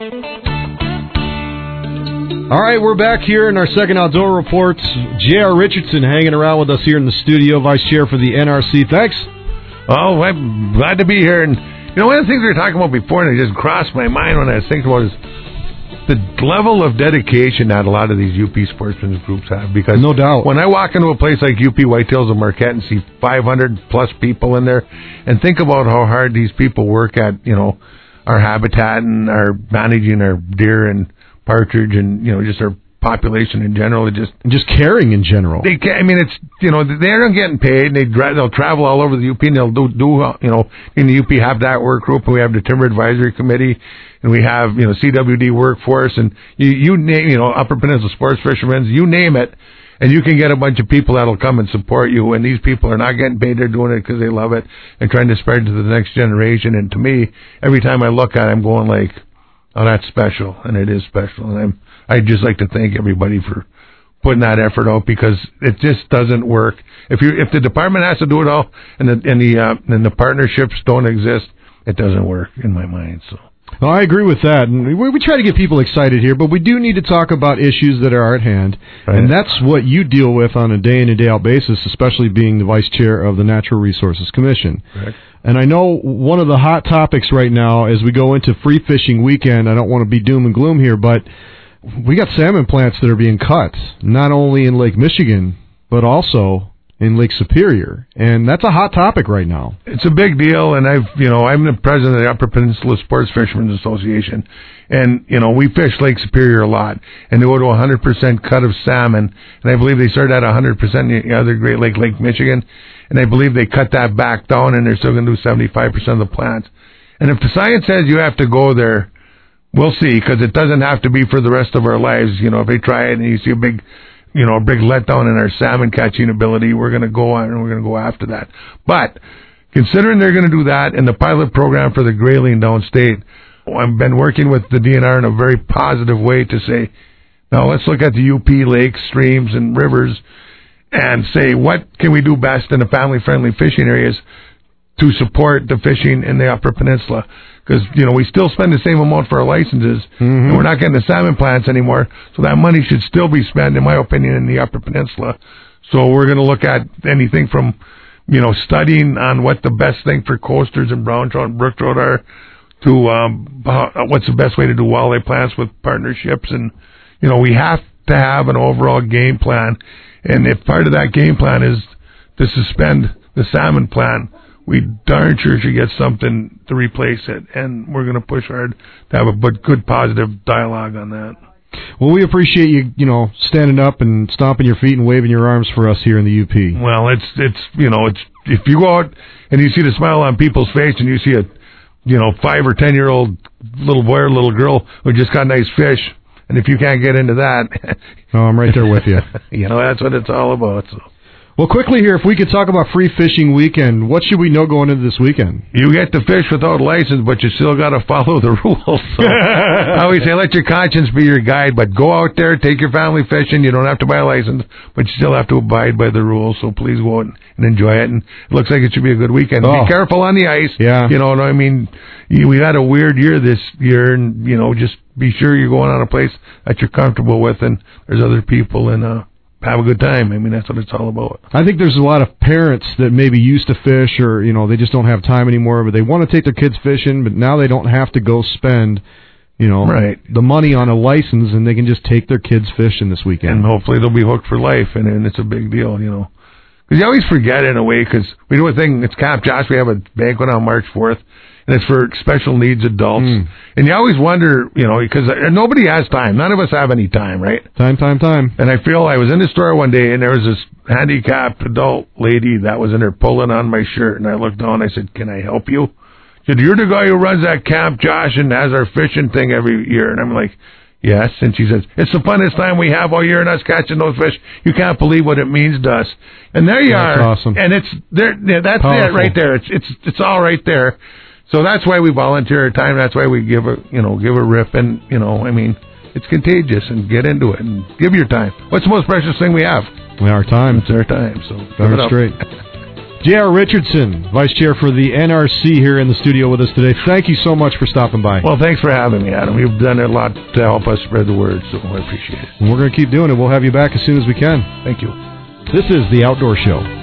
All right, we're back here in our second Outdoor Report. J.R. Richardson hanging around with us here in the studio, Vice Chair for the NRC. Thanks. Oh, I'm glad to be here. And, one of the things we were talking about before, and it just crossed my mind when I was thinking about it, is the level of dedication that a lot of these UP sportsmen's groups have. Because no doubt, when I walk into a place like UP Whitetails of Marquette and see 500-plus people in there, and think about how hard these people work at, our habitat and our managing our deer and partridge and, just our population in general, just caring in general. They can, it's, they aren't getting paid, and they'll travel all over the UP, and they'll do in the UP have that work group, and we have the Timber Advisory Committee, and we have, CWD workforce, and you name, Upper Peninsula Sports Fishermen, you name it, and you can get a bunch of people that'll come and support you, and these people are not getting paid, they're doing it because they love it, and trying to spread it to the next generation, and to me, every time I look at it, I'm going like, oh, that's special, and it is special, and I'd just like to thank everybody for putting that effort out, because it just doesn't work. If the department has to do it all, and the partnerships don't exist, it doesn't work in my mind. So. Well, I agree with that, and we try to get people excited here, but we do need to talk about issues that are at hand, right. And that's what you deal with on a day-in and day-out basis, especially being the vice chair of the Natural Resources Commission. Right. And I know one of the hot topics right now as we go into free fishing weekend, I don't want to be doom and gloom here, but we got salmon plants that are being cut, not only in Lake Michigan, but also in Lake Superior, and that's a hot topic right now. It's a big deal, and I'm the president of the Upper Peninsula Sports Fishermen's Association, and we fish Lake Superior a lot, and they go to 100% cut of salmon, and I believe they started at 100% in the other Great Lake Michigan, and I believe they cut that back down, and they're still going to do 75% of the plants. And if the science says you have to go there, we'll see, because it doesn't have to be for the rest of our lives. If they try it and you see a big letdown in our salmon catching ability, we're going to go on and we're going to go after that. But considering they're going to do that in the pilot program for the grayling downstate, I've been working with the DNR in a very positive way to say, now let's look at the UP lakes, streams, and rivers and say, what can we do best in the family-friendly fishing areas to support the fishing in the Upper Peninsula? Because, we still spend the same amount for our licenses, and we're not getting the salmon plants anymore, so that money should still be spent, in my opinion, in the Upper Peninsula. So we're going to look at anything from, studying on what the best thing for coasters and brown trout and brook trout are, to what's the best way to do walleye plants with partnerships. And, we have to have an overall game plan, and if part of that game plan is to suspend the salmon plant, we darn sure should get something to replace it, and we're going to push hard to have a good positive dialogue on that. Well, we appreciate you, standing up and stomping your feet and waving your arms for us here in the UP. Well, it's if you go out and you see the smile on people's face and you see a 5 or 10-year-old little boy or little girl who just got nice fish, and if you can't get into that, I'm right there with you. That's what it's all about. So. Well, quickly here, if we could talk about free fishing weekend, what should we know going into this weekend? You get to fish without a license, but you still got to follow the rules. So I always say, let your conscience be your guide, but go out there, take your family fishing. You don't have to buy a license, but you still have to abide by the rules. So please go out and enjoy it. And it looks like it should be a good weekend. Oh. Be careful on the ice. Yeah. You know what I mean? We had a weird year this year, and, just be sure you're going on a place that you're comfortable with, and there's other people, and have a good time. That's what it's all about. I think there's a lot of parents that maybe used to fish, or they just don't have time anymore, but they want to take their kids fishing, but now they don't have to go spend right, the money on a license, and they can just take their kids fishing this weekend. And hopefully they'll be hooked for life, and it's a big deal, because you always forget in a way, because we do a thing, it's Camp Josh, we have a banquet on March 4th, and it's for special needs adults. And you always wonder, because nobody has time. None of us have any time, right? Time. And I feel I was in the store one day, and there was this handicapped adult lady that was in there pulling on my shirt, and I looked down, and I said, can I help you? She said, you're the guy who runs that Camp Josh and has our fishing thing every year. And I'm like, yes. And she says, it's the funnest time we have all year, and us catching those fish. You can't believe what it means to us. And there you are. That's awesome. And it's there. That's Powerful. it right there. It's all right there. So that's why we volunteer our time. That's why we give a rip, and it's contagious, and get into it and give your time. What's the most precious thing we have? Our time. It's our time. So darn straight. J.R. Richardson, Vice Chair for the NRC, here in the studio with us today. Thank you so much for stopping by. Well, thanks for having me, Adam. You've done a lot to help us spread the word, so I appreciate it. And we're going to keep doing it. We'll have you back as soon as we can. Thank you. This is The Outdoor Show.